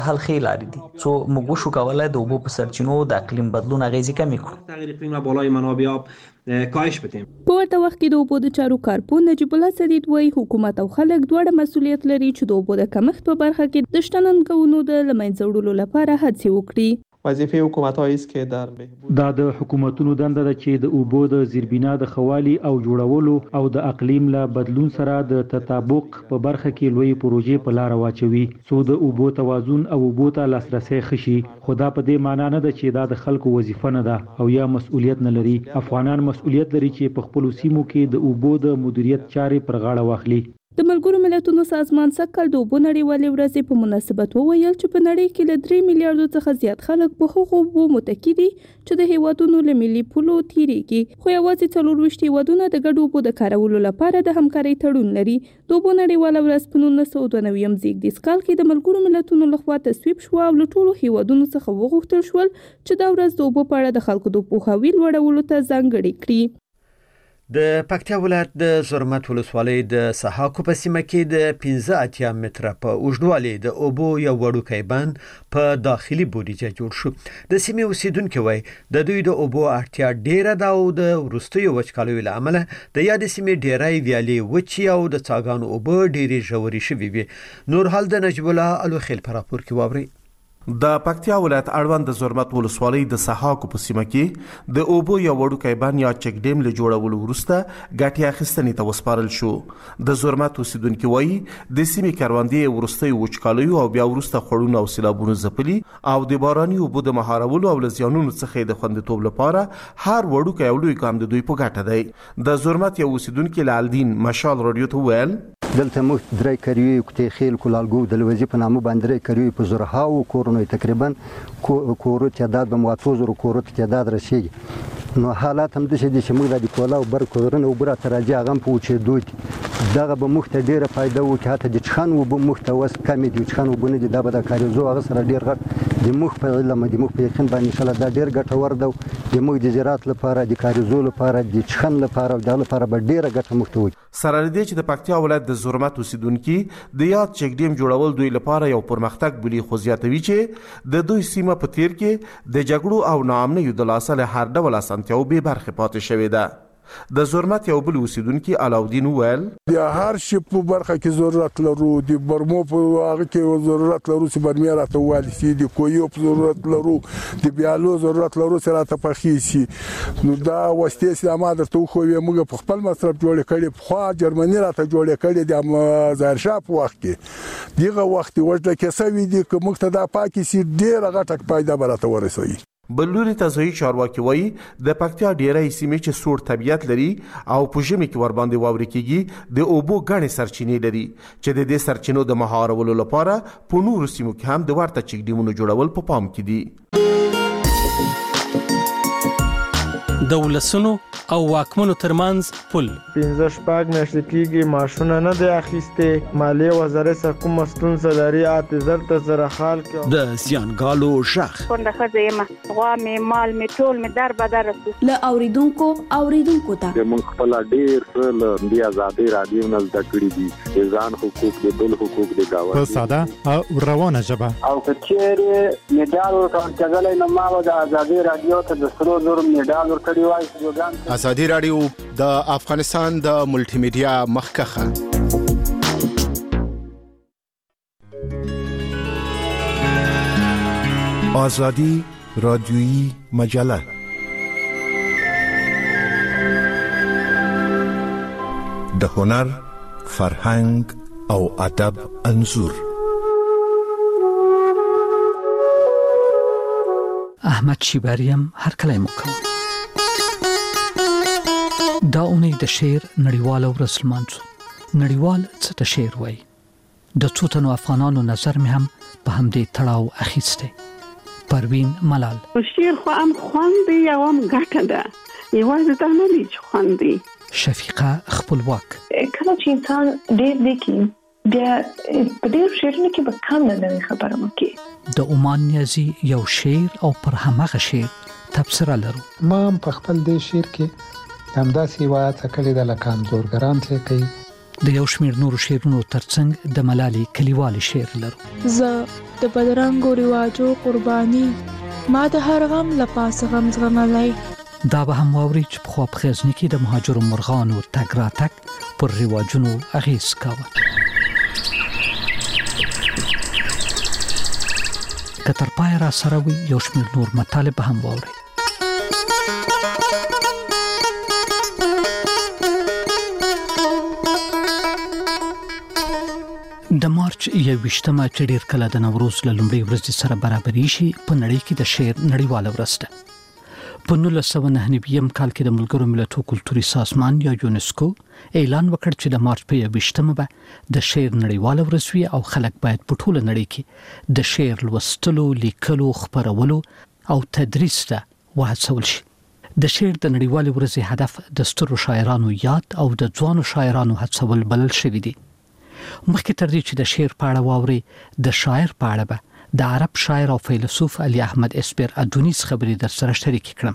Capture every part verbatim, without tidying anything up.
حل خې لارې دي څو موږ وشو کولای د اوبو په سرچینو د اقلیم بدلون اغیزې کمې کړو. تغییر اقلیم و بالای منابع آب کاهش بدیم. په ورته وخت کې د اوبو د چارو کارپون نجیب الله سدید وایي حکومت او خلک دواړه مسؤلیت لري چې د اوبو د کمښت په برخه کې د شتمنیو د له منځه وړلو لپاره هڅې وکړي. وظیفه حکومت‌های است که در دا د حکومتونو دنده ده چې د اوبو د زیربنا د خوالي او جوړولو او د اقلیم له بدلون سره د تطابق په برخه کې لوی پروژې په لار واچوي څو د اوبو توازن او اوبو ته لاسرسي خشي. خدا په دې معنی نه ده چې دا د خلکو وظیفه نه ده او یا مسؤلیت نه لري. افغانان مسؤلیت لري چې په خپل سیمو کې د اوبو د مدیریت چارې پر غاړه واخلي. د ملګرو ملتونو سازمان سږکال د اوبو نړیوالې ورځې په مناسبت وویل چې په نړۍ کې له درې میلیارډو څخه زیات خلک په هغو اوبو متکي دي چې د هیوادونو له ملي پولو تیریږي. خو یوازې څلورویشت هیوادونه د ګډو اوبو د کارولو لپاره د همکارۍ تړون لري. د اوبو نړیواله ورځ په نولس سوه دوه نوي زیږدیز کال کې د ملګرو ملتونو لخوا تصویب شوه او له ټولو هیوادونو څخه وغوښتل شول چې دا ورځ د اوبو په اړه د خلکو د پوهاوي لوړولو ته ځانګړې کړي. د پکتیا ولایت د زرمت ولسوالۍ د سحاکو په سیمه کې د پنځه اتیا متره په اوږدوالي د اوبو یو وړوکی بند په داخلي بودیجه جوړ شو. د سیمې اوسیدونکو وایي د دوی د اوبو اړتیا ډیره ده او د وروستیو وچکالیو له امله د یادې سیمې ډیری ویالې وچې او د څاګانو اوبه ډیرې ژورې شوې وي. نور حال د نجیب الله الوخیل په راپور کې واورئ. د پکتیا ولایت اړوند د زرمت ولسوالۍ د سحاکو په سیمه کې د اوبو یو وړوکی بند یا چک ډیم له جوړولو وروسته ګټې اخیستنې ته وسپارل شو. د زرمت اوسیدونکو وایي د سیمې کروندې وروستیو وچکالیو او بیا وروسته خوړونه او سیلابونو ځپلي او د باراني اوبو د مهارولو او له زیانونو څخه د خوندیتوب لپاره هر وړوکی او لوی ګام د دوی په ګټه دی. د زرمت یو اوسیدونکي لالدین مشال رادیو ته ویل دلته موږ درې کریوي کوتې خیل کولالګو د لوزي په نامه باندې درې کریوي په زرهاو کورونو تقریبا کورو تعداد به مواتو زرو کورو تعداد رسیږي. نو حالات هم د شې چې موږ د کولا او بر کورونه او بر تراجع غم په وچې دوی دغه به موږ ته ډیره فائدہ و چې حتی د چخن و به موږ ته وس کمې دي چخن و بونه دي دا به د کاریزو هغه سره ډیر غټ د موږ په علم د موږ په یقین باندې ان شاء الله دا ډیر ګټور ده. د موږ د زراعت لپاره د کاریزو لپاره د چخن لپاره او د لپاره به ډیره ګټه موږ ته وي. سره دې چې د پکتیا ولایت د زرمت اوسیدونکي د یاد چک ډیم جوړول دوی لپاره یو پرمختګ بلی خو زیاتوي چې د دوی سیمه په تیر کې د جګړو او ناامنیو د لاسه له هر ډول اسانتیاو به برخه پاتې شوې ده. د زرمت یو بل اوسیدونکي علاودین ویل د هر شي په برخه کې ضرورت لرو د برمو په هغه کې ضرورت لرو چې برمې راته والي سي د کویو په ضرورت لرو د بیالو ضرورت لرو چې راته پخې سي. نو دا وستې سي ما درته خو یې موږ په خپل مصرف جوړ کړي خو جرمني راته جوړ کړي د ظاهر شاه په وخت کې دغه وخت ورته کې سوي دي که موږ ته دا پاکي سي ډیره غټه پیدا برته ورسوي. بلوري تزوی چارواکي وایي د پکتیا ډیری سیمې چې سوړ طبیعت لري او په ژمي کې ور باندې واورې کېږي د اوبو ګڼې سرچینې لري چې د دې سرچینو د مهارولو لپاره په نورو سیمو کې هم د ورته چک ډیمونو جوړول په پام کې دي. د ولسونو او واکمنو ترمنځ پل پنځه شپږ میاشتې کېږي معاشونه نه دی اخیستې. مالیې وزارت څخه کومه ستونزه لري اته زر ته زره خال کې د زیانګالو غږ کونډه ښځه یم غوا مې مال مې ټول مې در بدر رسو له اوریدونکو اوریدونکو ته موږ خپل ډیر څه له دې ازادي رادیو نه زده کړي دي د ځان حقوق د بل حقوق د گاوند په ساده او روانه ژبه او کچېر میډال ورکړل نو ما د ازادي رادیو ته د سرو زر میډال ورکړی وای. ازادي رادیو د افغانستان د ملټي میډیا مخکخه آزادی رادیویی مجله د هنر، فرهنګ او ادب انځور. احمد شیباریم هر کله مو دا اونۍ د شعر نړیواله ورځ لمانځو. نړیوال څه ته شعر وایي؟ د څو تنو افغانانو نظر مې هم په همدې تړاو اخیستی. پروین ملال شعر خو هم خوند دی او هم ګټه ده، یوازې دا نه دی چې خوند دی. شفیقه خپلواک کله چې انسان ډېر لیکي بیا په ډېر شعرونو کې به کم نه نوې خبره وکړي. د عمان نیازي یو شعر او پر همغه شعر تبصره لرو. ما هم په خپل دې شعر کې همداسې روایت کړی د لکه انځورګران چې کوي. د یو شمېر نورو شعرونو ترڅنګ د ملالۍ کلیوالي شعر لرو. زه د بدرنګو رواجو قرباني ما د هر غم لپاس غم زغملای. دا به هم واوري چې په خو په غزنی کې د مهاجرو مرغانو تګ راتګ پر رواجونو اغیز کاوه. کتر پای را سره وي یو شمېر نور مطالب هم واوري. د مارچ یوویشتمه چې ډېر کله د نوروز له لومړۍ ورځې سره برابرې شي په نړۍ کې د شعر نړیواله ورځ ده. په نولس سوه نهه نوي کال کې د ملګرو ملتونو کلتوري سازمان یا یونسکو اعلان وکړ چې د مارچ په یوویشتمه به د شعر نړیواله ورځ وي او خلک باید په ټوله نړۍ کې د شعر لوستلو، لیکلو، خپرولو او تدریس ته وهڅول شي. د شعر د نړیوالې ورځې هدف د سترو شاعرانو یاد او د ځوانو شاعرانو هڅول بلل شوی دی. مخکې تر دې چې د شعر په اړه واوري، د شاعر په اړه به د عرب شاعر او فیلسوف علي احمد اسپر ادونیس خبرې در سره شریک کړم.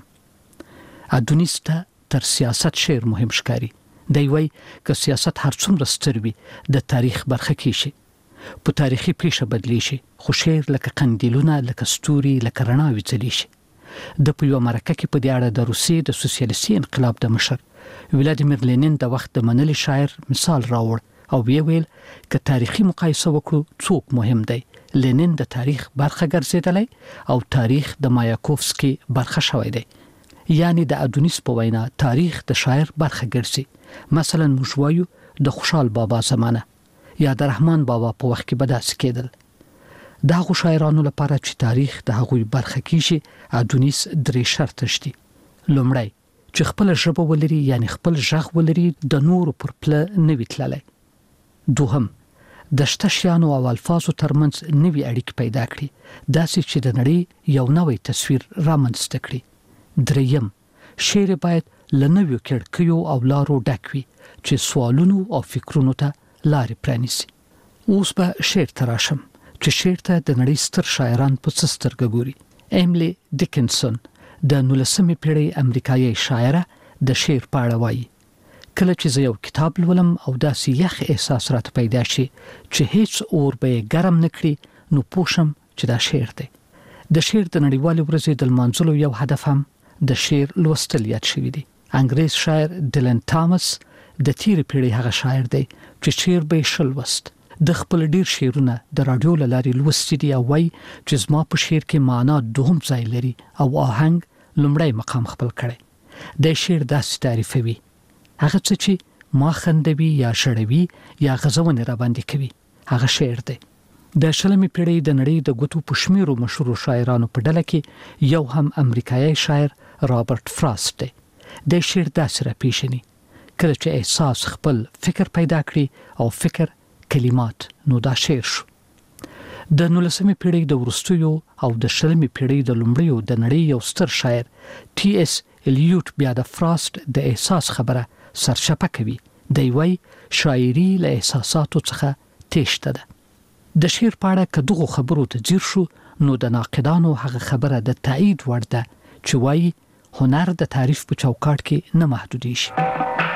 ادونیس ته تر سیاست شعر مهم ښکاري. دی وایي که سیاست هر څومره ستر وي د تاریخ برخه کې شي، په تاریخي پیښه بدلی شي، خو شعر لکه قندیلونه، لکه ستوري، لکه رڼاوې ځلي شي. د په یوه مرکه کې په دې اړه د روسیې د سوسیالیستي انقلاب د مشر ولادیمیر لینین د وخت د منلي شاعر مثال راوړ او ویل که تاریخي مقایسه وکړو څوک مهم دی. لینین د تاریخ برخه ګرځیدلی او تاریخ د مایاکوفسکي برخه شوی دی. یعنی د ادونیس په وینا تاریخ د شاعر برخه ګرځي. مثلا موږ وایو د خوشحال بابا زمانه یا د رحمان بابا په وخت کې به داسې کېدل. د هغو شاعرانو لپاره چې تاریخ د هغوی برخه کېږي ادونیس درې شرطه شته. لومړی چې خپل ژبه ولري، یعنی خپل ژغ ولري، د نورو پر پله نه وي تللی. دوهم د شته شیانو او الفاظو ترمنځ نوي اړیکې پیدا کړي، داسې چې د نړۍ یو نوی تصویر رامنځته کړي. دریم شعر باید له نویو کړکیو او لارو ډک وي چې سوالونو او فکرونو ته لارې پرانیسي. اوس به شعر ته راشم چې شعر ته د نړۍ ستر شاعران په څه سترګه ګوري. ایملی ډیکنسن د نولسمې پیړۍ امریکایي شاعره د شعر په اړه وایي کله چې زه یو کتاب لولم او داسې یخ احساس راته پیدا شي چې هیڅ اور به یې ګرم نه کړي نو پوه شم چې دا شعر دی. د شعر د نړیوالې ورځې د لمانځلو یو هدف هم د شعر لوستل یاد شوی دی. انګریز شاعر ډیلن تامس د تیرې پیړۍ هغه شاعر دی چې شعر به یې شل لوست. د خپل ډیر شعرونه د رادیو له لارې لوستي دي او وایي چې زما په شعر کې معنا دوهم ځای لري او آهنګ لومړی مقام خپل کړی. د شعر داسې تعریفوي هغه څه چې ما خندوي یا شړوي یا غزونې را باندې کوي هغه شعر دی. د شلمې پیړۍ د نړۍ د ګوتو په شمیرو مشهور شاعرانو په ډله کې یو هم امریکایي شاعر رابرټ فراست دی. د شعر داسې را پیژني کله چې احساس خپل فکر پیدا کړي او فکر کلمات نو دا شعر شو. د نولسمې پیړۍ د وروستیو او د شلمې پیړۍ د لومړیو د نړۍ یو ستر شاعر ټي اس الیوت بیا د فراست د احساس خبره سرچپه کوي. دی وایي شاعري له احساساتو څخه تېشته ده. د شعر په اړه که دغو خبرو ته ځیر شو نو د ناقدانو هغه خبره د تایید وړ ده چې وایي هنر د تعریف په چوکاټ کې نه محدودېږي.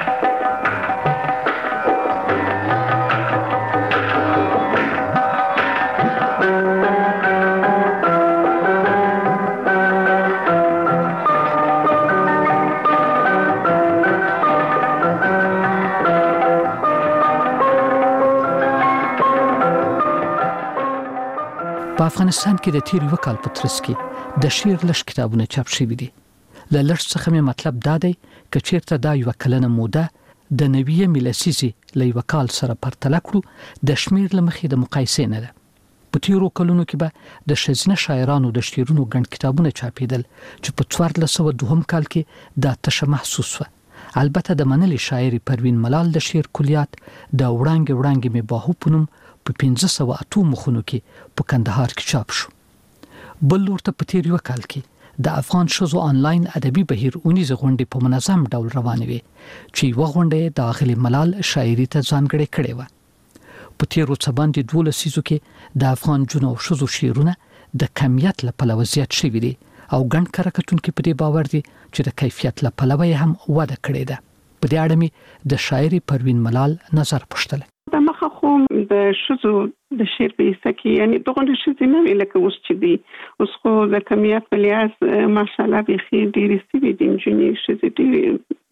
په افغانستان کې د تیر یو کال په ترڅ کې د شعر لږ کتابونه چاپ شوي دي. له لږ څخه مې مطلب دا دی که چیرته دا یو کلنه موده د نویه میلادي له یو کال سره پرتله کړو د شمیر له مخې د مقایسې نه ده. په تیرو کلونو کې به د ښځینه شاعرانو د شعرونو ګڼ کتابونه چاپېدل چې په څوارلس سوه دوهم کال کې دا تشه محسوس وه. البته د منلي شاعري پروین ملال د شعر کلیات د وړانګې وړانګې مې باهو په نوم په پنځه سوه اتو مخونو کې په کندهار کې چاپ شو. بل ورته په تیر یو کال کې د افغان ښځو آنلاین ادبي بهیر اونیزه غونډې په منظم ډول روانې وې چې یوه غونډه د اغلې ملال شاعري ته ځانګړې کړې وه. په تیرو څه باندې دولس لسیزو کې د افغان جنو او ښځو شعرونه د کمیت له پلوه زیات شوي دي او ګڼ کره کتونکي په دې باور دي چې د کیفیت له پلوه هم وده کړې ده. په دې اړه مې د شاعري پروین ملال نظر پوښتلی. د مخه خو د شذو د شعر په حصہ کې یعنی دغه شذې نه ویل که اوس چې دی اوس خو د کمیت په لحاظ ماشاءالله به خیر ډېرې سوي دي نجونې ښځې ډېرې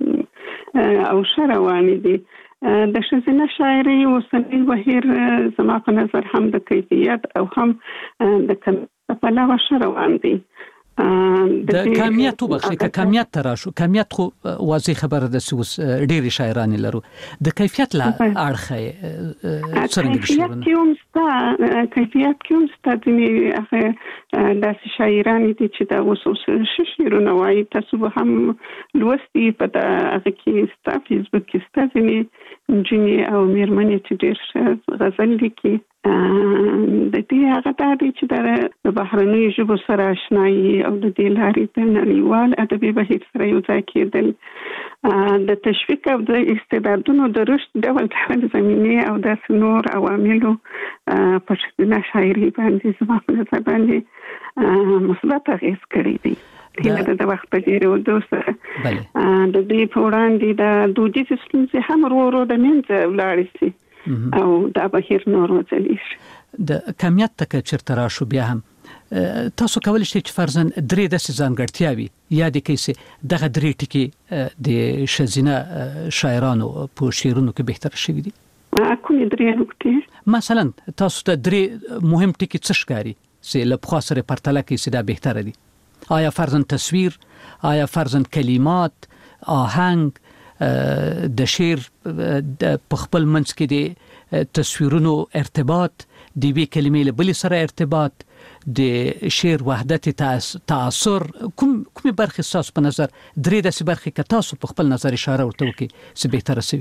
او ښه روانې دي. د ښځینه شاعرۍ اوسنی بهیر زما په نظر هم د کیفیت او هم د کمیت په پلوه ښه روان دی. د کمیت وبخښئ که کمیت ته راشو کمیت خو واضح خبره ده چې اوس ډېرې شاعرانې لرو د کیفیت له اړخه څرنګه دي شعرونه کیفیت کې هم شته کیفیت کې هم شته ځینې هغه داسې شاعرانې دي چې دا اوس اوس ښه شعرونه وایي تاسو به هم لوستي په هغه کې شته فیسبوک کې شته ځینې نجونې او مېرمنې چې ډېر ښه غزل لیکي د دې هغه دا دی چې د بهرنیو ژبو سره اشنایي او د دې لارې د نړیوال ادبي بهیر سره یو ځای کېدل د تشویق او د استعدادونو د رشد ډول ډول زمینې او داسې نور عواملو په ښځینه شاعري باندې زما په نظر باندې مثبت اغېز کړی دی. هیله د وخت په تېرېدو سره د دې په وړاندې د دودیزې ستونزې هم ورو ورو د منځه ولاړې شي او دا بهیر نور وځلیږي. د کمیت ته که چېرته راشو بیا هم تاسو کولی شئ چې فرضاً درې داسې ځانګړتیاوې یادې کړئ چې دغه درې ټکي د ښځینه شاعرانو په شعرونو کې بهتره شوي دي؟ کومې درې نکتې؟ مثلا تاسو ته درې مهم ټکي څه ښکاري چې له پخوا سره پرتله کړئ چې دا بهتره دي؟ آیا فرضاً تصویر، آیا فرضاً کلمات، آهنګ، د شعر په خپل منځ کې د تصویرونو ارتباط، د یوې کلمې له بلې سره ارتباط، د شعر وحدت تعاصر، کوم کومې برخې ستاسو په نظر درې داسې برخې که تاسو په خپل نظر اشاره ورته وکړئ چې بهتره شوي؟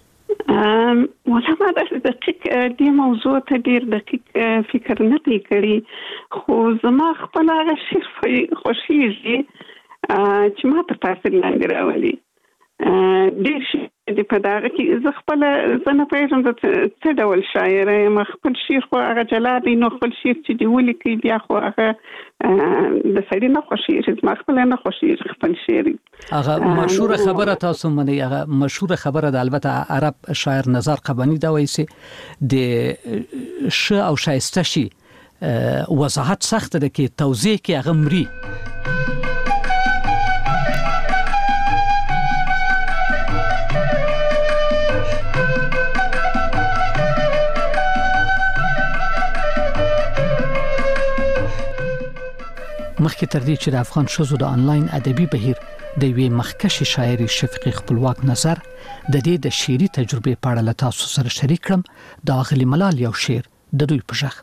والله ما داسې دقیق دې موضوع ته ډېر دقیق فکر نه دی کړی خو زما خپل هغه شعر خوښېږي چې ما ته تاثیر لاندې راولي ډېر شي د په دغه کې زه خپل زه نه پوهېږم د څه ډول شاعره یم خپل شعر خو هغه جلا دی نو خپل شعر چې دې ولیکي بیا خو هغه د سړي نه خوښېږي زما خپله نه خوښېږي خپل شعر هغه مشهوره خبره تاسو منئ هغه مشهوره خبره ده البته عرب شاعر نزار قبانی دا وایي چې د ښه او ښایسته شي وضاحت سخته ده کې توضیح کې هغه مري. مخکې تر دې چې د افغان ښځو د انلاین ادبي بهیر د یوې مخکښې شاعرې شفیقې خپلواک نظر د دې د شعري تجربې په اړه له تاسو سره شریک کړم. د آغلي ملال یو شعر د دوی په غږ.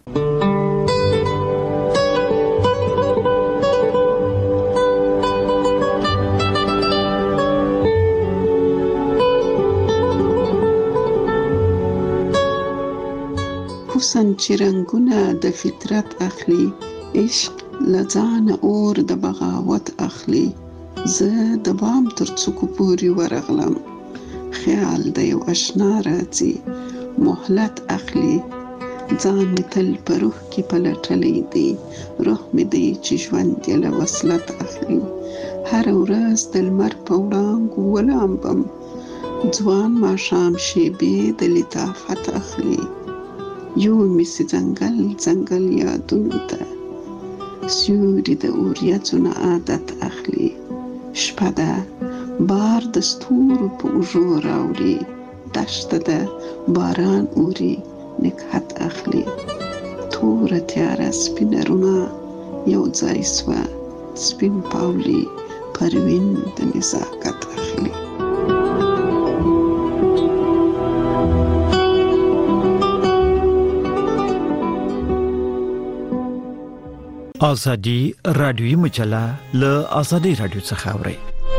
حسن چې رنګونه د فطرت اخلي عشق لځان اور د بغاوت اخلي زه د بام تر څوکو پورې ورغلم خیال د یو اشنا راځي مهلت اخلي ځان مې تل په روح کې پلټلی دی روح مې دی چې ژوند یې له وصلت اخلي هره ورځ د لمر په وړانګو ولامبم ځوان ماښام شیبې د لطافت اخلي یو مې سي ځنګل ځنګل یادونو ته سیوری د اوریځو نه عادت اخلي شپه ده بار د ستورو په اوږو راوړي دښته ده باران اوري نکهت اخلي توره تیاره سپینه رڼا یو ځای سوه سپین پاولي پروین د نزاکت اخلي. آزادی رادیویی مجله له آزادی رادیو څخه اوري.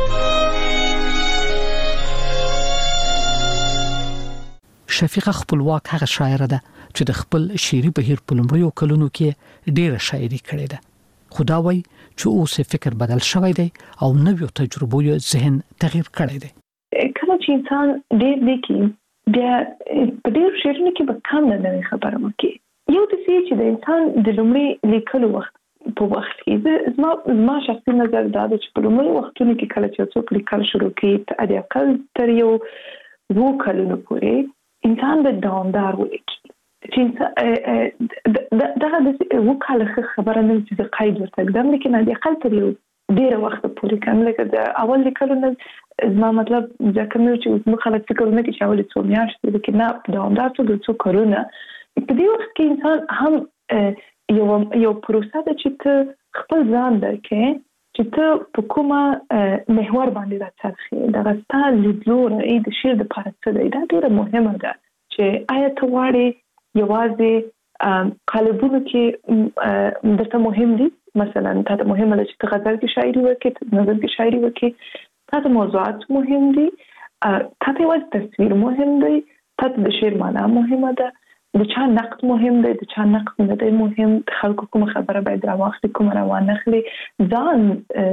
شفیقه خپلواک هغه شاعره ده چې د خپل شعري بهیر په لومړیو کلونو کې ډېره شاعري کړې ده. خدا وایي چې اوس فکر بدل شوی دی او نویو تجربو یې ذهن تغییر کړی دی. کله چې انسان ډېر لیکي بیا په ډېرو شعرونو کې به کم نه نوې خبره وکړي. یو د څه چې د انسان د لومړي لیکلو وخت په وخت کې زما زما شخصي نظر دا دی چې په لومړي وختونو کې کله چې څوک لیکل شروع کوي د اقل تر یو وو کلونو پورې انسان به دوامدار ولیکي چې دغه د وکاله خبره نه چې قید ورته قدم لیکن د اقل تر یو ډیر وخت پورې کوم لکه د اول لیکلو نه زما مطلب ځکه نو چې موږ خلک فکر نه کوي چې اول څو میاشتې لیکن نه دوامدار څو څو کارونه په دې وخت کې انسان هم یو یو پروسه ده چې ته خپل ځان درکې چې ته په کومه محور باندې راڅرخې دغه ستا لیدلوره ای د شعر د لپاره څه دی دا ډیره مهمه ده چې آیا ته غواړې یوازې قالبونو کې درته مهم دي مثلا تا ته مهمه ده چې ته غزل کې شاعري وکړې ته نظم کې شاعري وکړې تا ته موضوعات مهم دي تا ته یوازې تصویر مهم دی تا ته د شعر معنا مهمه ده د چا نقد مهم دی د چا نقد نه دی مهم خلکو کوم خبره باید راواخلي کوم روان اخلي ځان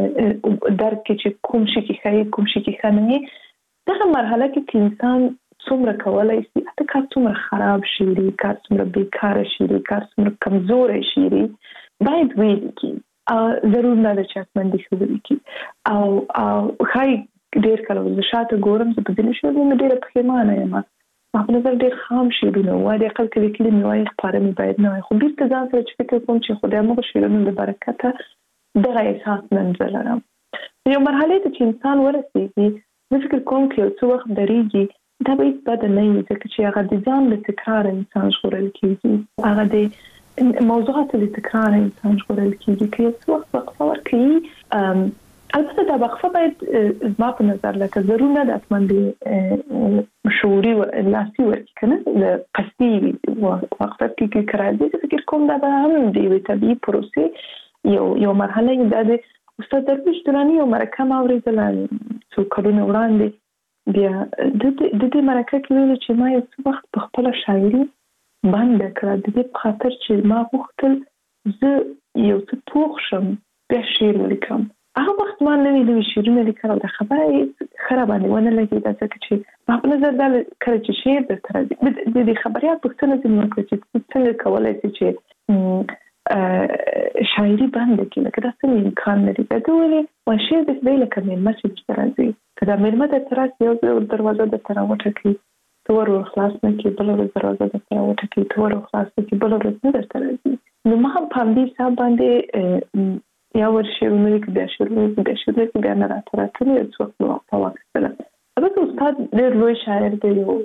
درک کې چې کوم شي کې ښه کوم شي کې ښه نه دغه مرحله کې انسان څومره کولای شي اته کار څومره خراب شي کار څومره بیکاره شي کار څومره کمزوري شي باید ویل کی ضرور نه ده چې اتمنډي شو ولیکي او او خای ډیر کله د شاته ګورم چې په دې شو نو ډیر پښیمانه یم ما په نظر ډیر خام شیرونه وای د خپل کلی کلی میوای خبره می باید نه خو بیرته ځان سره چې فکر کوم چې خدای موږ شیرونه د برکته دغه احساس منځ لرم یو مرحله ته چې انسان ورسیږي زه فکر کوم چې څو وخت درېږي دا به بد نه وي ځکه چې هغه د ځان له تکرار انسان ژغورل کېږي هغه د موضوعات له تکرار انسان ژغورل کېږي که یو څه وخت وقفه ورکوي البته دا وقفه باید زما په نظر لکه ضرور نه ده اتمنډي شعوري لاسي ورکړي که نه د قصدي وقفه کې که راځي فکر کوم دا به هم د یوې طبیعي پروسې یو یو مرحله دا د استاد درویش دراني یو مرکه ما اورېدله څو کلونه وړاندې بیا د دې مرکه کې ویل چې ما یو څه وخت په خپل شاعري باندې کړه د دې په خاطر چې ما غوښتل زه یو څه پوښ شم بیا شعر ولیکم هغه وخت ما نوې نوې شعرونه لیکل او د خبره خراب باندې ونه لګېده ځکه چې ما په نظر دا کله چې شعر درته راځي د دې خبريات پوښتنه ځینې وکړه چې څنګه کولی شي چې شاعري باندې کې لکه دا څنګه امکان لري دا ولې و شعر د دې لکه مېلمه چې درته راځي که دا مېلمه درته راسي یو دروازه درته راوټکي ته ور خلاص نه کړي بله ورځ دروازه درته راوټکي ته ور خلاص نه کړي بله ورځ نه درته راځي نو ما هم په همدې حساب باندې یا ور شعرونه لیکي بیا شعرونه لیکي بیا شعرونه لیکي بیا نه راته راتلل یو څه وخت مې وقفه واخیستله البته استاد ډېر لوی شاعر دی یو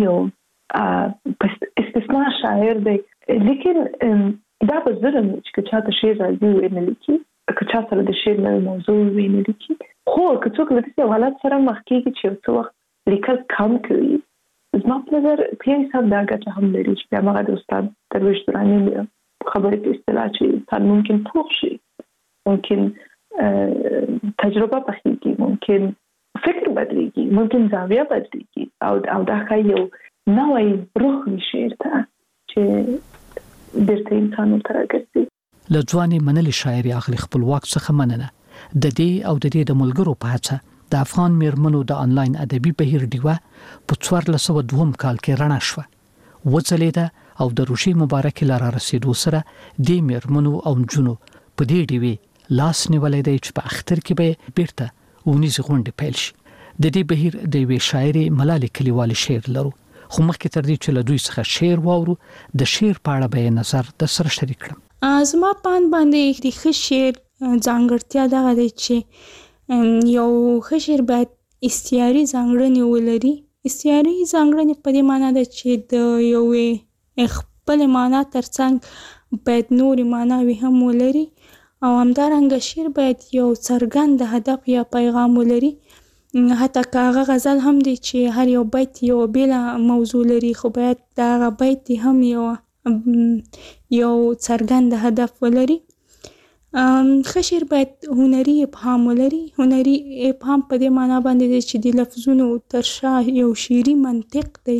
یو استثناء شاعر دی لیکن دا به ظلم چې که چاته شعر راځي ویې نه لیکي که چا سره د شعر نوې موضوع ویې نه لیکي خو که څوک له داسې حالت سره مخ کېږي چې یو څه وخت لیکل کم کوي زما په نظر په یو حساب دا ګټه هم لري چې بیا هماغه د استاد درویش دراني خبرې په اصطلاح چې انسان ممکن پوخ شي ممکن تجربه پخېږي ممکن فکر بدلېږي ممکن زاویه بدلېږي او او دا ښایي یو نوی روح وي شعر ته چې بیرته انسان ورته راګرځي له ځوانې منلې شاعري اخلي خپلواک څخه مننه د دې او د دې د ملګرو په هڅه د افغان میرمنو د انلاین ادبي بهیر ډیوه په څوارلس سوه دوه کال کې رڼا شوه وځلېده او د روشي مبارک لاره رسیدو سره د میرمنو او نجونو په دې ډیوه لاس نیولې دی چې په اختر کې به بیرته ونیز غونډه پیل شي د دې بهیر د یوې شاعري ملالې کلیوالي شعر لرو خو مخکې تر دې چې له دوی څخه شعر واورو د شعر په اړه به نظر د سره شریک کړم زما پان باندې د ښه شعر ځانګړتیا دغه دی چې یو ښه شعر باید استعاري ځانګړنې ولري استعاري ځانګړنې په دې معنی ده چې د یوې خپلې معنا ترڅنګ باید نورې معناوې هم ولري او همدارنګه شعر باید یو څرګند هدف یا پیغام ولري حتی که هغه غزل هم دی چې هر یو بیت یو بېله موضوع لري خو باید د هغه بیت هم یو یو څرګند هدف ولري ښه شعر باید هنري ابهام ولري هنري ابهام په دې معنا باندې دی چې د لفظونو تر شا یو شعري منطق دی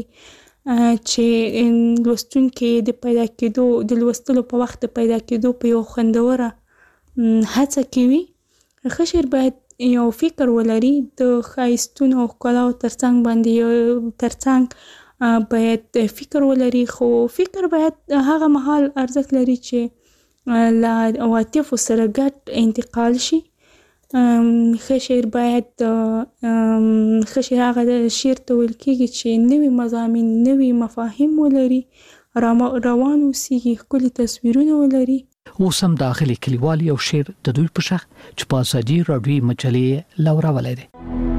چې لوستونکي د پیدا کېدو د لوستلو په وخت د پیدا کېدو په یو خوندوره هڅه کوي ښه شعر باید یو فکر ولري د ښایستونو او ښکلاو ترڅنګ باندې ترڅنګ باید فکر ولري خو فکر باید هغه مهال ارزښت لري چې له عواطفو سره ګډ انتقال شي ښه شعر باید ښه شعر هغه شعر ته ویل کېږي چې نوي مضامین نوي مفاهیم ولري، روان اوسیږي، ښکلي تصویرونه ولري. اوس هم د اغلې کلیوال یو شعر د دوی په شخ چې په ازادي راډیوي مجلې لوراولی دی.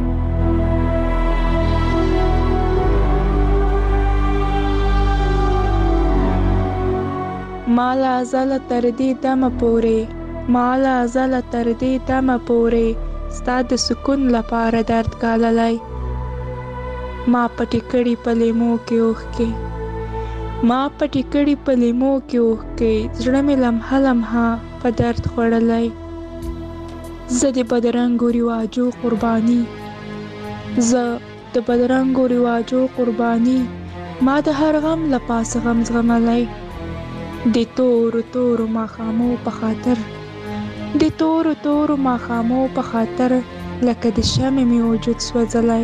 مالا ازله تر دې دمه پورې مالا ازله تر دې دمه پورې ستا د سکون لپاره درد ګاللی، ما پټې کړي په لیمو کې اوښکې ما پټې کړي په لیمو کې اوښکې زړه مې لمحه لمحه په درد خوړلی. زه د بدرنګو رواجو قرباني زه د بدرنګو رواجو قرباني ما د هر غم له پاسه غم زغملی. د تورو تورو ماښامو په خاطر د تورو تورو ماښامو په خاطر لکه د شمع مې وجود سوځلی.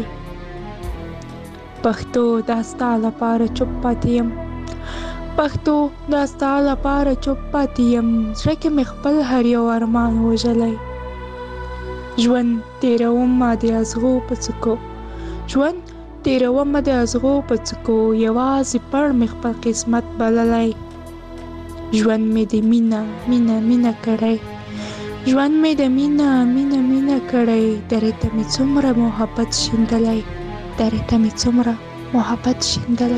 پښتو دا ستا لپاره چوپ پاتې یم پښتو دا ستا لپاره چوپ پاتې یم زړه کې مې خپل هر یو ارمان وژلی. ژوند تېرومه د ازغو په څوکو ژوند تېرومه د ازغو په څوکو یوازې پړ مې خپل قسمت بللی. ژوند مې د مینا مینا مینا کړی ژوند مې د مینا مینا مینا کړی درې ته مې څومره محبت شیندلی درې ته مې څومره محبت شیندلی.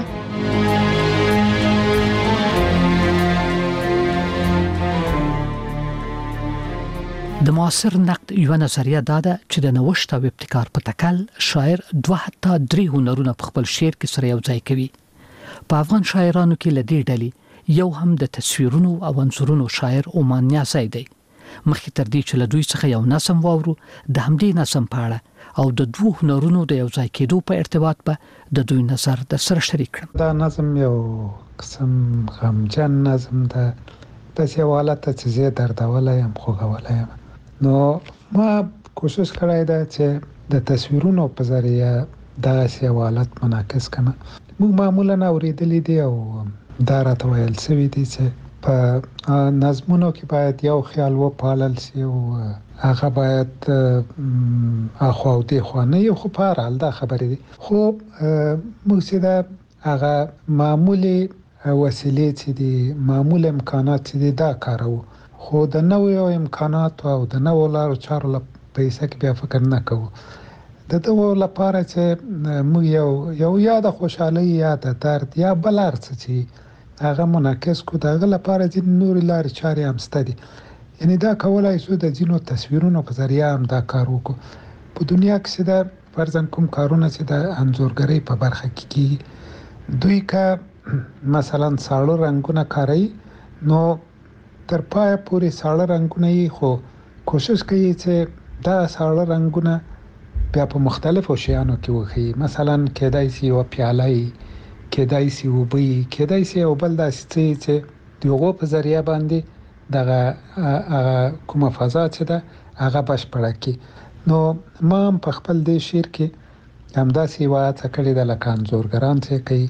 د معاصر نقد یو نظریه دا ده چې د نوښت او ابتکار په تکل شاعر دوه حتی درې هنرونه په خپل شعر کې سره یو ځای کوي. په افغان شاعرانو کې لدې ډلې یو هم د تصویرونو او انځورونو شاعر عمان نیازی دی. مخکې تر دې چې له دوی څخه یو نظم واورو د همدې نظم په اړه او د دوه هنرونو د یو ځای کېدو په ارتباط به د دوی نظر د سره شریک کړم. دا نظم یو قسم غمجن نظم ده، داسې یو حالت چې زه دردولی یم خوږولی یم. نو ما کوشش کړی ده چې د تصویرونو په ذریعه دغسې یو حالت منعکس کړم. موږ معمولا اورېدلی دی او دا راته ویل سوي دي چې په نظمونو کې باید یو خیال وپالل شي او هغه باید اخوا او دېخوا نه یو، خو په هر حال دا خبرې دي. خو موږ چې دا هغه معمولي وسیلې چې دي معمول امکانات چې دي دا کاروو، خو د نویو امکاناتو او د نوو لارو چارو په حصه کې بیا فکر نه کوو. د دغو لپاره چې موږ یو یو یا د خوشحالۍ یا د درد یا بل هر څه چې هغه منعکس کړو، د هغه لپاره ځینې نورې لارې چارې هم شته دي. یعنې دا کولی شو د ځینو تصویرونو په ذریعه هم دا کار وکړو. په دنیا کې چې دا فرضاً کوم کارونه چې د انځورګرۍ په برخه کې کېږي، دوی که مثلا ساړه رنګونه کاروي نو تر پایه پورې ساړه رنګونه یې، خو کوشش کوي چې دا ساړه رنګونه بیا په مختلفو شیانو کې وښیي. مثلا کېدای شي یوه پیاله یي، کېدای شي اوبه یي، کېدای شي یو بل داسې څه چې د هغو په ذریعه باندې دغه کومه فضا چې ده هغه بشپړه کړي. نو ما هم په خپل دې شعر کې همداسې یوه هڅه کړې ده لکه انځورګران چې کوي.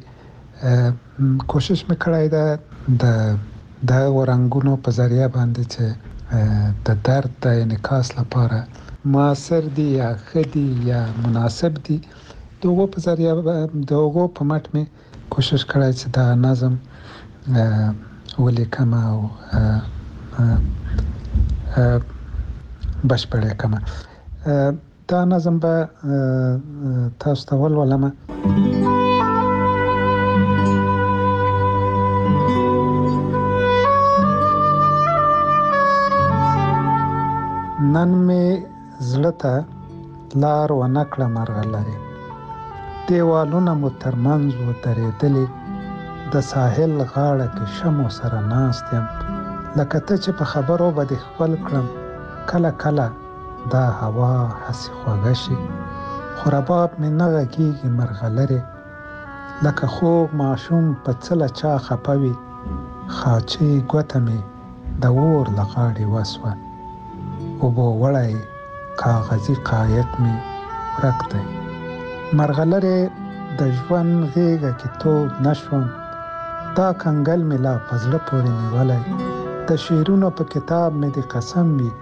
کوشش مې کړی ده د دغو رنګونو په ذریعه باندې چې د درد د انعکاس لپاره معاصر دي یا ښه دي یا مناسب دي، د هغو په ذریعه د هغو په مټ مې کوشش کړی چې دا نظم ولیکم او بشپړ کړم. دا نظم به تاسو ته ولولم. نن مې زړه ته لار ونه کړه مرغلرې، دیوالونه مو ترمنځ ودرېدلې، د ساحل غاړه کې شمو سره ناست یم، لکه ته چې په خبرو به دې خپل کړم. کله کله دا هوا هسې خوږه شي، خو رباب مې نه غږېږي مرغلرې، لکه خوږ ماشوم په څه له چا خفه وي، خاچې ګوته مې د اور له غاړې وسوه، اوبو وړی کاغذي قایق مې ورک دی. مرغلرې د ژوند غېږه کې تود نشوم، دا کنګل مې لا په زړه پورې نیولی، د شعرونو په کتاب مې د قسم وي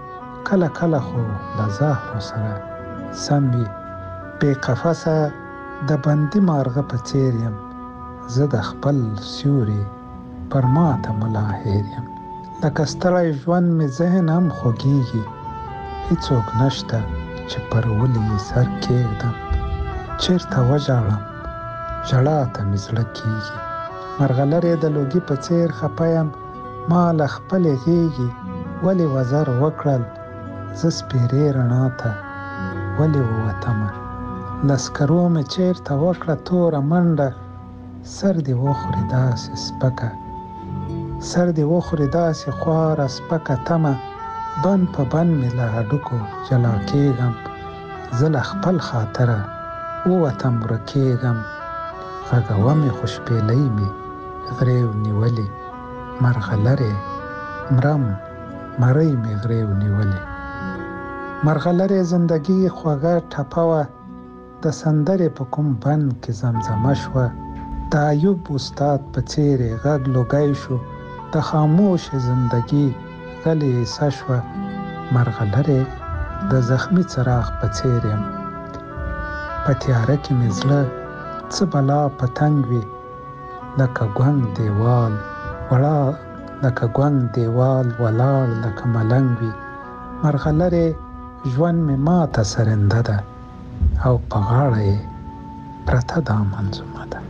کله کله خو د زهرو سره سم وي. بې قفسه د بندي مارغه په څېر یم، زه د خپل سیوري پر ماته ملا هېر یم. لکه ستړی ژوند مې ذهن هم خوږېږي، هیڅوک نشته چې پر ولې سر کېږدم. چېرته وژاړم ژړا ته مې زړه کېږي. مرغلرې د لوګي په څېر خفه یم، ما له خپلې غېږې ولې وزر وکړل، زه سپېرې رڼا ته ولې ووتمه. لسکرو مې چېرته وکړه توره منډه، سر دې وخوري داسې سپکه سر دې وخوري داسې خواره سپکه تمه. بند په بند مې له هډوکو جلا کېږم، زه له خپل خاطره ووتم ورکېږم. غږوه مې خو شپېلۍ مې غرېو نیولې، مرغلرې مرم مرۍ مې غرېو نیولې. مرغلرې زندګي خوږه ټپه وه، د سندرې په کوم بند کې زمزمه شوه. د ایوب استاد په څېر غږ لوګی شو، د خاموش زندګي غلې ایسه شوه. مرغلرې د زخمي څراغ په څېر یم، په تیاره کې مې زړه څه بلا پتنګ وي. لکه ګونګ دیوال وړا لکه ګونګ دیوال ولاړ لکه ملنګ وي. مرغلرې ژوند مې ماته سرنده ده، او په غاړه یې پرته دا منظومه ده.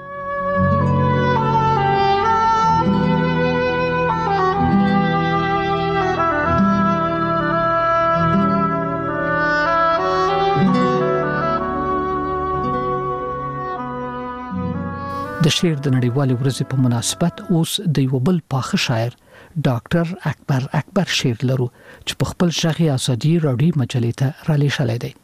د شعر د نړیوالې ورځې په مناسبت اوس د یو بل پاخه شاعر ډاکټر اکبر اکبر شعر لرو چې په خپل شغي ازادي راډیو مجلې ته را لېږلی دی.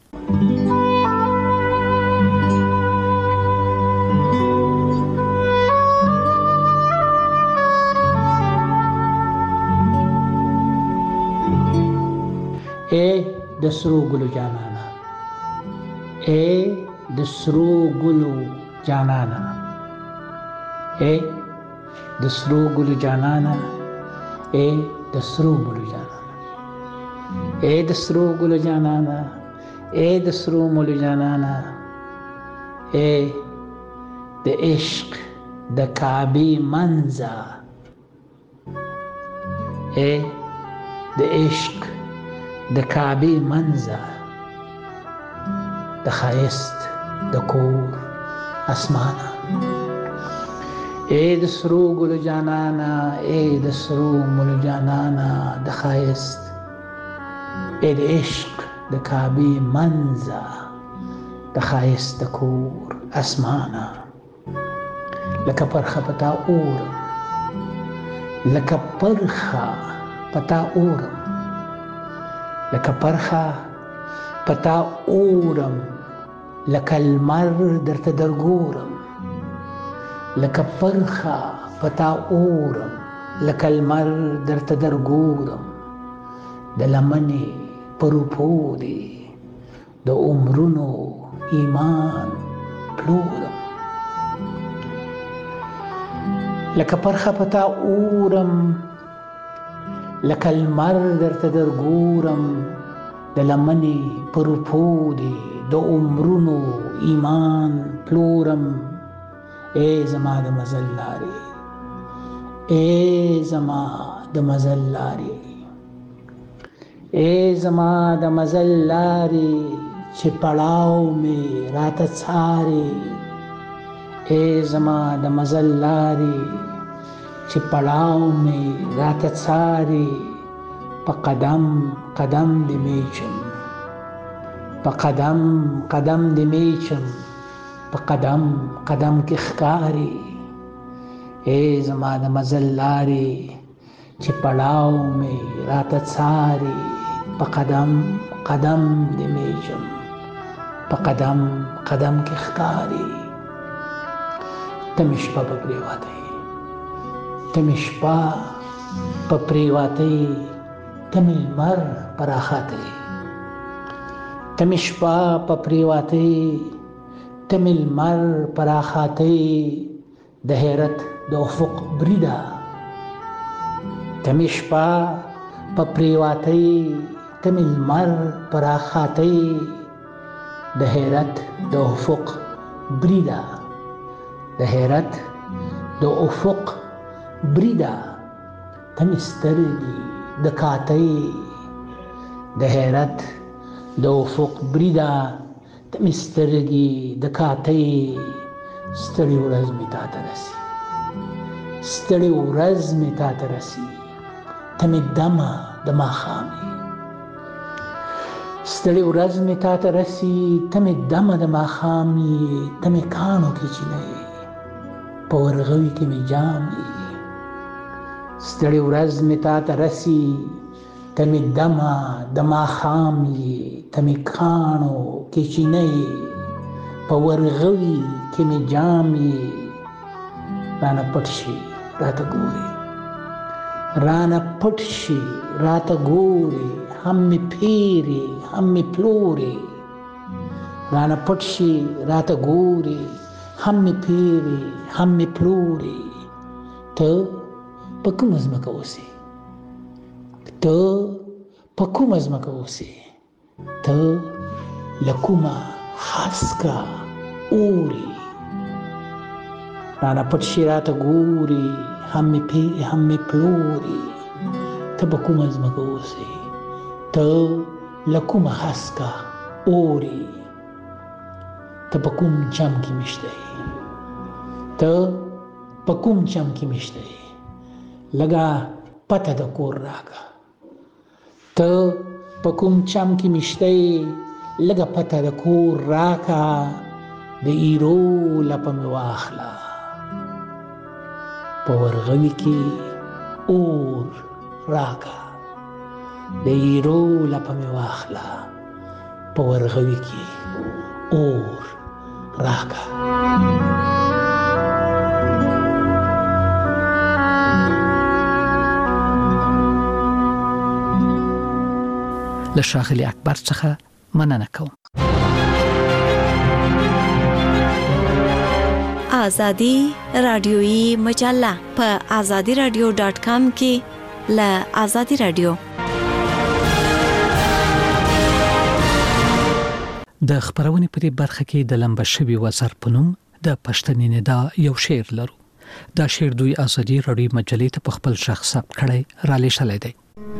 اے د سرو ګلو جانانا، اے د سرو ګلو جانانا، اے د سرو ګلو جانانا، اے د سرو ګلو جانانا، اے د سرو ګلو جانانا، اے د سرو ګلو جانانا، اے د عشق د کعبه منزا، اے د عشق د کعبه منزا، د خایست د کور اسمانه. اے د سرو ګلو جانانا، اے د سرو ګلو جانانا، د خایست اے د عشق د کعبه منزا، د خایست د کور اسمانه. لکه پرخه پتا اورم، لکه پرخه پتا اورم، لکه پرخه پتا اورم، لکه المر درته درګورم، لکه پرخه پتا اورم، لکه المر درته درګورم. د لمنې پروپو دی د عمرونو ایمان پلورم، لکه پرخه پتا اورم، لکه المر درته درګورم. د لمنې پروپو دی د عمرونو ایمان پلورم. اے زما د مزل لارې، اے زما د مزل لارې، اے زما د مزل لارې چې پړاو مې راته څارې، اے زما د مزل لارې چې پړاو مې راته څارې. په قدم قدم دې میچم، په قدم قدم دې میچم، په قدم قدم کې ښکارې. اے زما د مزل لارې چې پړاو مې راته څارې. په قدم قدم دې میچم، په قدم قدم کې ښکارې. ته مې شپه په پرېواتې، ته مې شپه په پرېواتې، ته مې لمر په راختې، ته مې شپه په پرېواتې، ته مې لمر په راختې. د حیرت د افق بریده، ته مې شپه په پرېواتې، تم المر پراخاتی د حیرت د افق بریدا د حیرت د افق بریدا تم سترګي د کاتی د حیرت د افق بریدا تم سترګي د کاتی ستړي ورځ می تا ته رسی ستړي ورځ می تا ته رسی تم دمه د ماښامي ستړي ورځ می تا ته رسی تم دمه د ماښامي تم کانو کې چینه په ورغوي کې می جامي ستړي ورځ می تا ته رسی تم دمه د ماښامي تم کانو کې چینه په ورغوي کې می جامي رانه پټ شي راته ګوري رانه پټ شي راته ګوري هم می پیری هم می پلوري رانه پټ شي راته ګوري هم می پیری هم می پلوري ته په کوم ځمکه اوسې ته په کوم ځمکه اوسې ته له کومه هسکه اوري رانه پټ شي راته ګوري هم می پیری هم می پلوري ته په کومه ځمکه اوسې ته له کومه هسکه اوري ته په کوم جام کې مشته ته په کوم جام کې مشته لګا پته د کور راکا ته په کوم چم کې مشته لګا پته د کور راکا د ایرو لپه مې واخله په ورغوي کې اور راکا د ایرو لپه مې واخله په ورغوي کې اور راکا له ښاغلي اکبر څخه مننه کوم. آزادی رادیویی مجله په آزادی رادیو ډاټ کام کې له آزادی رادیو د خبرونې په دې برخه کې د لمبه شوی وزر پنوم د پښتني ندا یو شعر لرو. دا شعر دوی آزادی رادیو مجلې ته په خپل شخص ثبت کړی را لېږلی دی.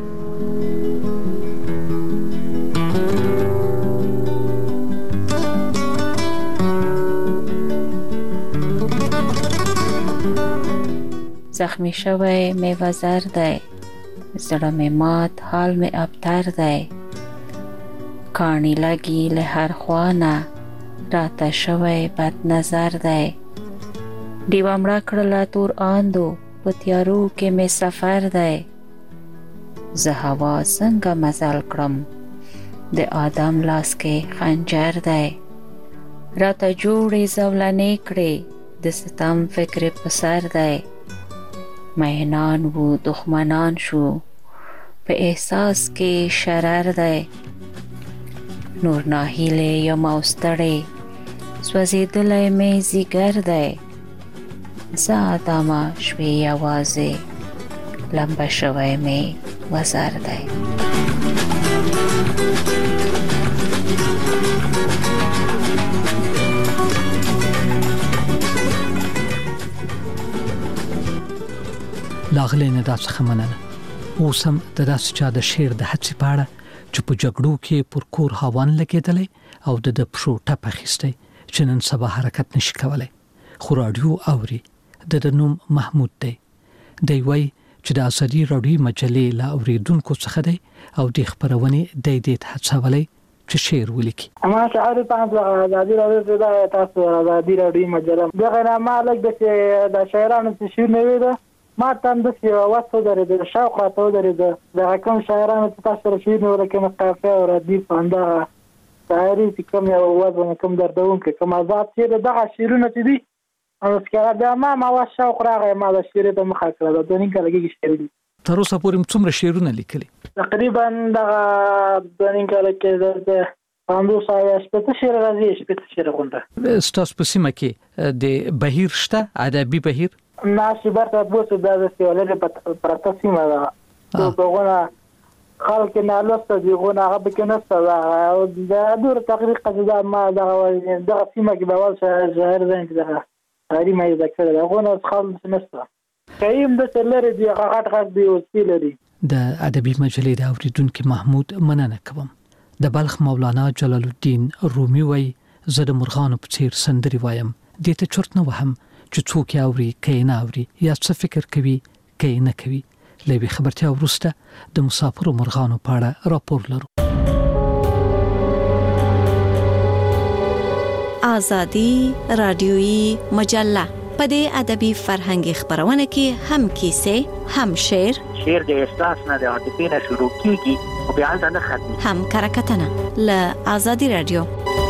زخمی شوی می وزر دی زړه می مات حال می ابتر دی کانی لگی له هر خوانه راته شوی بد نظر دی دیوه مړه کړله تور آندو په تیارو کې می سفر دی زه هوا څنګه مزل کړم د آدم لاس کې خنجر دی راته جوړې زولنې کړې د ستم فکر په سر دی مهنان وو دښمنان شو په احساس کې شرر دی نور ناهیلې یم او ستړې سوځېدلی مې ځیګر دی زه آدمه شوې یوازې لمبه شوی مې وزر دی لاغلی ندا څخه مننه. اوس هم د داسې چا د شعر د هڅې په اړه چې په جګړو کې پر کور هاوان لګېدلی او د د پښو ټپ اخیستی چې نن سبا حرکت نشي کولی خو راډیو اوري. د د نوم محمود دی. دی وایي چې د آزادي راډیو مجلې له اورېدونکو څخه دی او د خپرونې دی دې ته هڅولی چې شعر ولیکي. ما شعر تاسو آزادي راډیو ته تاسو آزادي راډیو مجله دغه نه مالک د د شاعرانو څخه شعر نه ویده ما تم د سی واسو درې د شوق راته درې د کوم شاعرانو چې تاسو رشید نو لکه مقافه او ردی پاندا شاعري چې کوم یو وزن کوم دردون کې کوم آزاد شعر دغه شعرونه چې دي او سکه دا ما ما شوق راغی ما د شعر د مخه کړل د دني کلګي شعر دي تر اوسه پورې څومره شعرونه لیکلي تقریبا دغه دني کلګي د پاندو سایه شپته شعر راځي شپته شعر غونډه ستاسو په سیمه کې د بهیر شته ادبي بهیر ناشي برته بوسه د سیولې په پرته سیمه ده په غوڼه خلک نه لسته دی غو نه هغه کې نسته او د دور تقریر قضا ما دا د سیمه کې بوال شهر زین کې دا هري مې ذکر دا غو نه خالص نسته کایم د تلری دی غټ غټ دی وسیله لري. د ادبي مجلې د اوریدونکو محمود مننه کوم. د بلخ مولانا جلال الدین رومي وای زه د مرغانو په څیر سندري وایم دې ته چرت نه وهم چې څوک اوري کین اوري یا څه فکر کوي کین نه کوي. لوي خبرتیا ورسته د مسافرو مرغانو په اړه راپور لرو. آزادی رادیویی مجله په دې ادبي فرهنګي خبرونه کې هم کیسه هم شعر شعر د احساس نه د عاطفې نه شروع کیږي او بیا ځنه ختمي هم کرکټنه ل آزادی رادیو.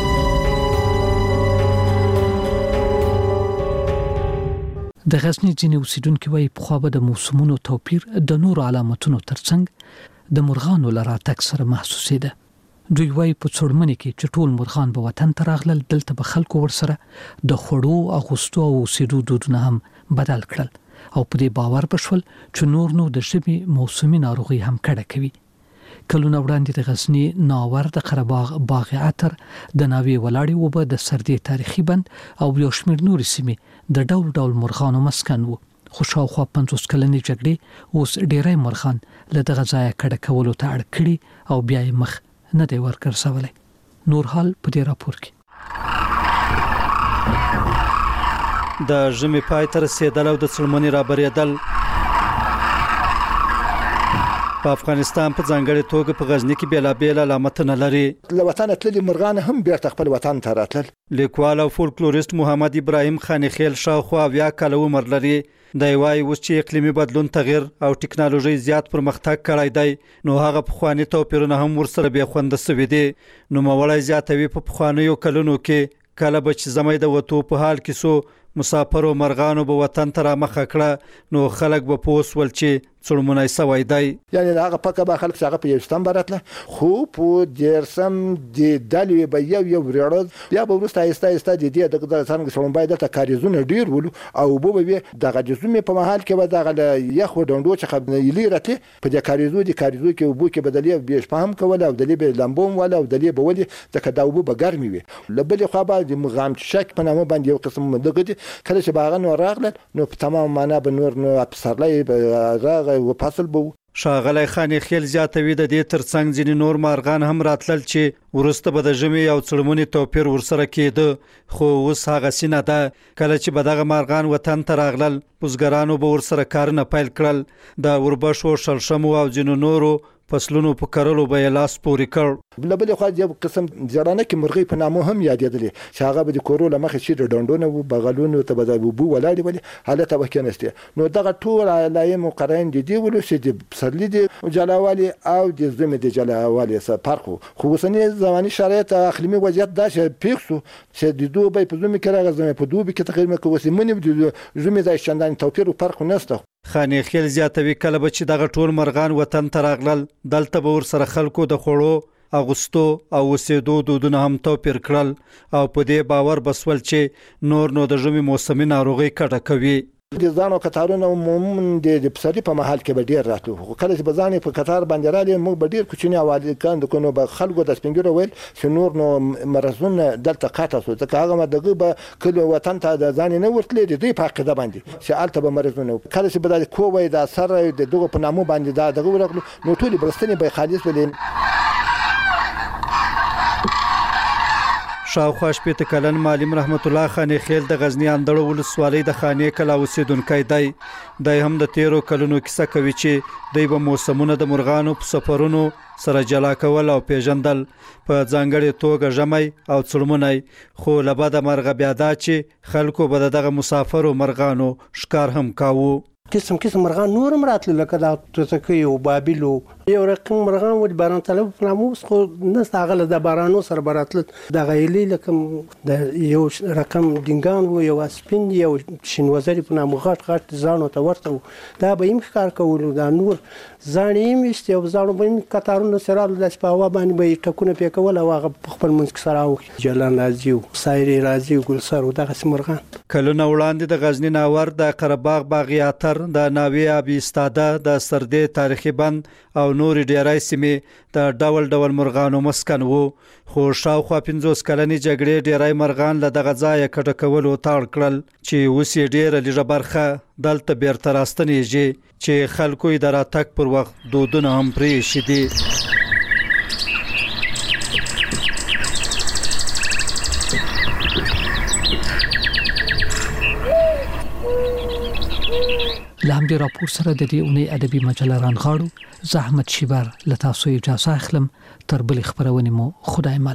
د غزنی ځینې اوسیدونکو وايي په خو به د موسمونو توپیر د نور علامتونو ترڅنګ د مرغانو لرا تک سره محسوسېده. دوی وايي په څړمنې کې چې ټول مرغان به وطن ته راغلل دلته به خلکو ورسره د خړو اغوستو او اوسېدو دودونه هم بدل کړل او په دې باور بشول چې نور نو د ژمي موسمي ناروغي هم کډه کوي. کلونه وړاندې د غزنی ناور د قرهباغ باغ عطر د ناوی ولاړی وبه د سردی تاریخي بند او یو شمیر نور سیمې د ډول ډول مرغانو مسکن وو. خو شاوخوا پنځوس کلنې جګړې اوس ډېری مرغان له دغه ځایه کډه کولو ته اړ کړي او بیا یې مخ نه دی ورګرځولی. نور حال په دې راپور کې. د ژمي پای ته رسېدل او د څړمنې رابرېدل په افغانستان په ځانګړي توګه په غزنی کې بیلابیل علامتونه لري. له وطن تللي مرغان هم بیرته خپل وطن ته راتلل. لیکوال او فولکلوریست محمد ابراهیم خانخیل شاوخوا اویا کاله عمر لري. دی وايي اوس چې اقلیمي بدلون تغیر او ټکنالوژي زیات پرمختګ کړی دی نو هغه پخوانی توپیرونه هم ورسره بیا خوند سوي دي. نو موړی زیاتوي په پخوانیو کلونو کې کله به چې زمای د وټو په حال کې سو مسافرو مرغانو به وطن ته را مخه کړه نو خلک به پوس ول چې څړمنای سوي دی. یعنی هغه پکه به خلک څنګه په یوستان براتله خو په دیرسم د دلوي به یو یو ورړ بیا به ورسته ایسته ایسته د دې د څنګه څړم باید د کاریزونه ډیر ول او به به د غجزمه په محل کې به د یخ ډنډو چې خبرې راته په د کاریزو د کاریزو کې وبو کې بدلې به فهم کول او دلې به لمبوم ولا او دلې به ولې د کداوبو به ګرمي وي. لبل خو به د مغام شک په نامه باندې یو قسم دغه کله چې باغ نو راغله نو په تمام معنا به نور نو افسرلای راغ و فصل بو. شاغلی خانخیل زیاتوي د دې ترڅنګ ځینې نور مارغان هم راتلل چې ورسته به د ژمي او څړمنې توپیر ورسره کېده خو اوس هغه سینه ده کله چې به دغه مارغان وطن ته راغلل بزګرانو به ورسره کارونه پیل کړل. د وربشو شلشمو او ځینو نورو فصلونو په کرلو به لاس پوري کړ. بل بل خو یو قسم ځړانه کې مرغۍ په نامو هم یادېدلې چې هغه به د کورو لمخې چې ډنډونه وو بغلونو ته به د بو ولاړې ولې حالت به کېنسته نو دغه ټول علایې مقررین دي دی ولې چې د پسرلي د جلاوالي او د زمي د جلاوالي سره فرق خو وسنی زماني شرایط اقلیمي وضعیت دا چې پیښو چې د دوبه په زمي کې راغزمه په دوبه کې تقریبا کوسي منی د زمي د شاندان توپیر فرق نهسته. خانخیل زیاتوي کله به چې دغه ټول مرغان وطن ته راغلل دلته به ورسره خلکو د خوړو اغوستو او اوسېدو دودونه هم توپیر کړل او په دې باور بسول چې نور نو د ژمي موسمي ناروغي کډه کوي. د ځانو قطارونه عموما د پسرلي په محل کې به ډیر راتلو خو کله چې بزانې په قطار باندې را لې موږ به ډیر کوچنی اوالي کاند کو به خلکو د سپینګرو ویل چې نور نو مرزونه دلته قاطه سو ځکه هغه دغه به کله وطن ته د ځان نه ورتلې د دې په عقیده باندې چې الته به مرزونه کله چې به د کووي د اثر د دغه په نامو باندې دا دغه ورغلو نو ټول برستنی به خالص ولې. شاوخوا شپېته کلن معلم رحمت الله خانخیل د غزنی اندړو ولسوالۍ د خانې کلا اوسیدونکی دی. دی هم د تیرو کلونو کیسه کوي چې دوی به موسمونه د مرغانو په سفرونو سره جلا کول او پیژندل په ځانګړي توګه ژمی او څړمنی خو له بده مرغه بیا دا چې خلکو به دغه مسافرو مرغانو ښکار هم کاوه. قسم قسم مرغان نور مراتل لکه دا توتکي او بابل یو رقم مرغان ود باران طلب ناموس خو نه ساغله د بارانو سره براتل د غیلی لکه د یو رقم دینګان و یو سپین یو شینوزری په نامو غټ غټ ځانو ته ورته دا به يم ښکار کول دا نور ځانیم است یو ځانو به کتارونو سره د سپاوا باندې به ټکونه پې کول او هغه خپل منځ سره او جلان راځي او سایری راځي ګل سر او دغه مرغان کلونه وړاندې د غزنی ناور د قرهباغ باغیاتر د ناوی ابي استاده د سردې تاریخي بند او او نور ډیرای سیمې د ډول ډول مرغانو مسکن وو خو شاوخوا پنځوس کلنې جګړې ډیرای مرغان له دغه ځایه کډه کولو تاړ کړل چې اوس یې ډیره لږه برخه دلته بیرته راستنیږي چې خلکو یې د راتګ پر وخت دودونه هم پرېښي دي. لامدې راپور سره د دې اونۍ ادبي مجله رانغاړو. زه احمد شیبر له تاسو اجازه اخلم. تر بلې خپرونې مو خدای مل.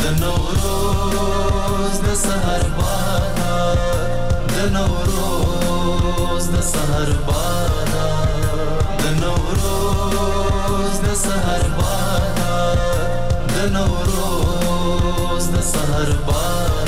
د نوروز د سحر باران د نوروز د سحر باران د نوروز د سحر باران د نوروز د سحر باران